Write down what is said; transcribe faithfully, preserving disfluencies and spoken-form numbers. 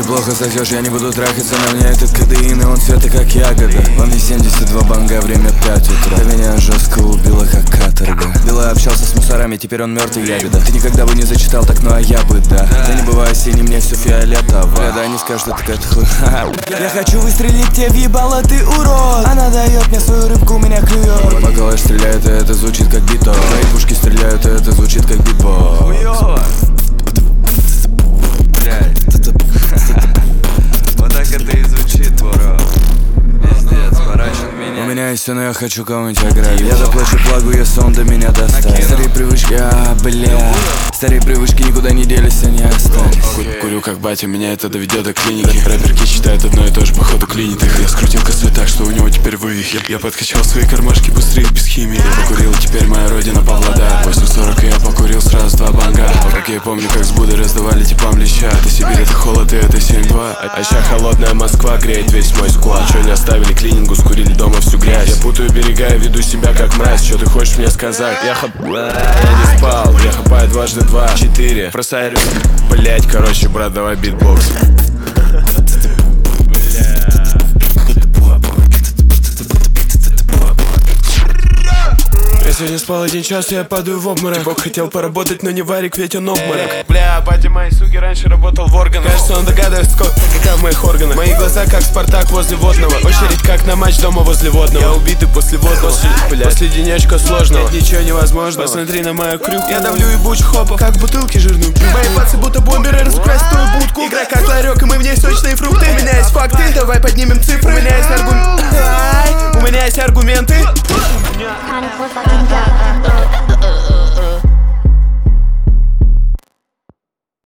плохо сосешь, я не буду трахаться. На мне этот кадеин, и он цвета как ягода. Во мне семьдесят два банга, время пять утра. Да меня жестко убило, как каторга. Белый общался с мусорами, теперь он мертвый ягода. Ты никогда бы не зачитал так, ну а я бы, да. Ты не бывай синий, мне все фиолетово. Бля, да они скажут, что ты какая-то хуй. Я хочу выстрелить тебе в ебало, ты урод. Она дает мне свою рыбку, у меня клюет. Пока лэш стреляет, и это звучит как биток. Мои пушки стреляют, и это звучит как битбокс. Вот так это и звучит, бро. Пиздец, порачен меня. У меня есть все, но я хочу кого-нибудь ограбить. Я заплачу благу, если он до меня достанет. Старые привычки, а, бля. Старые привычки никуда не делись, они остались. Курю как батя, меня это доведет до клиники. Рэперки считают одно и то же, походу клинит их. Я скрутил косы так, что у него теперь вывих. Я, я подкачал свои кармашки быстрее, без химии. Я покурил, теперь моя родина Павлодар. После сорок я покурил сразу два банга. Как я помню, как с Будой раздавали типам леща. Это Сибирь, это холод, и это семь два. А, а ща холодная Москва греет весь мой склад. Чё не оставили клинингу, скурили дома всю грязь. Я путаю берега и веду себя как мразь. Чё ты хочешь мне сказать? Я хап... Я не спал, я хапаю дважды два, четыре. Бросаю, блять, короче, брат, давай битбокс. Я сегодня спал один час, и я падаю в обморок. Бог хотел поработать, но не варик, ведь он обморок. Бля, батя моей суки раньше работал в органах. Кажется, он догадывается, сколько в моих органах. Мои глаза как Спартак возле водного. Очередь как на матч дома возле водного. Я убитый после водного. После, бля, после денечка сложного. Нет ничего невозможного. Посмотри на мою крюку. Я давлю ебучих хопов, как бутылки жирным. Мои пацы будто бомберы, разукрасят твою будку. Игра как ларек, и мы в ней сочные фрукты. У меня есть факты, давай поднимем цифры. У меня есть аргументы. У меня есть аргументы. Kind of fucking